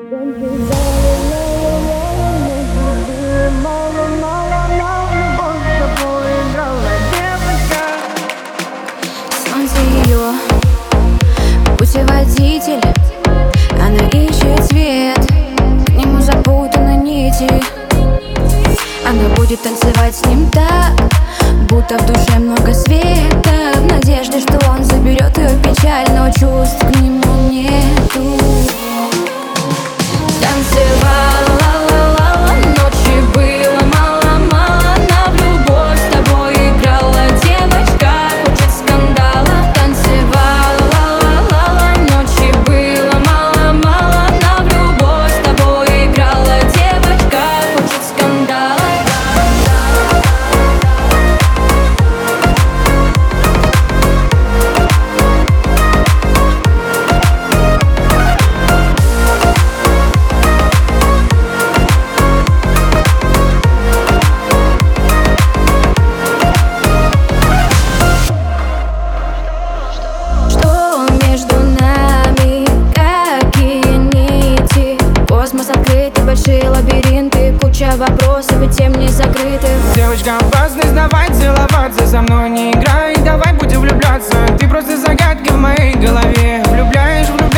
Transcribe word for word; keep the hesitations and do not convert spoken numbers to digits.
Солнце ее путеводитель, она ищет свет, к нему запутаны нити. Она будет танцевать с ним так, будто в душе много света, в надежде, что он заберет ее печаль, но чувств к нему нету. Танцевала, ла-ла-ла, ночи было мало-мало, она в любовь с тобой играла, девочка хочет скандала. Танцевала, ла-ла-ла, ночи было мало-мало, она в любовь с тобой играла, девочка хочет скандала. Большие лабиринты, куча вопросов и тем не закрытых. Девочка, опасность, давай целоваться, со мной не играй, давай будем влюбляться. Ты просто загадки в моей голове, влюбляешь, влюбляешь.